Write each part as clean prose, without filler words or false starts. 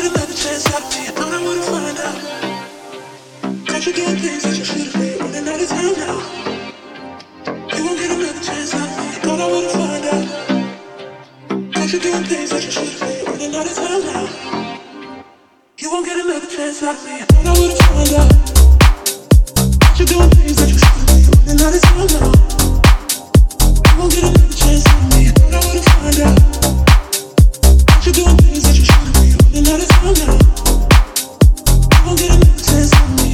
get another chance at me. I thought I would've find out. Caught you doing things that you should've been running out of town now. You won't get another chance at me. I thought I would've find out. Caught you doing things that you should've been running out of town now. You won't get another chance at me. I thought I would've find out. Caught you doing things that you should've been running out of town now. You won't get another chance at me. I thought I would've find out. Caught you doing things that you should've been running out of town now. You won't get another chance at me.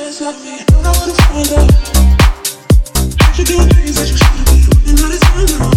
You're doing things that you shouldn't be running out of time now.